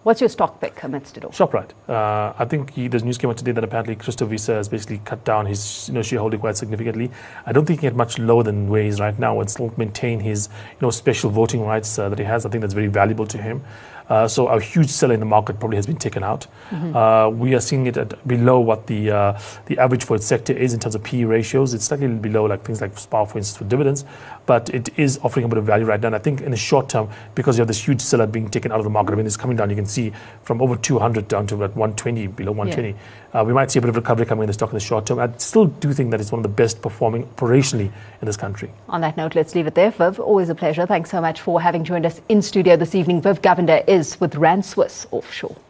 What's your stock pick amidst it all? Shoprite. I think there's news came out today that apparently Christo Wiese has basically cut down his shareholding quite significantly. I don't think he can get much lower than where he is right now and still maintain his special voting rights that he has. I think that's very valuable to him. So a huge seller in the market probably has been taken out. We are seeing it at below what the average for its sector is in terms of PE ratios. It's slightly below like things like SPAR, for instance, for dividends, but it is offering a bit of value right now. And I think in the short term, because you have this huge seller being taken out of the market, I mean, it's coming down. You can see from over 200 down to about 120, below 120. Yeah. We might see a bit of recovery coming in the stock in the short term. I still do think that it's one of the best performing operationally in this country. On that note, let's leave it there. Viv, always a pleasure. Thanks so much for having joined us in studio this evening. Viv Govender is with Rand Swiss Offshore.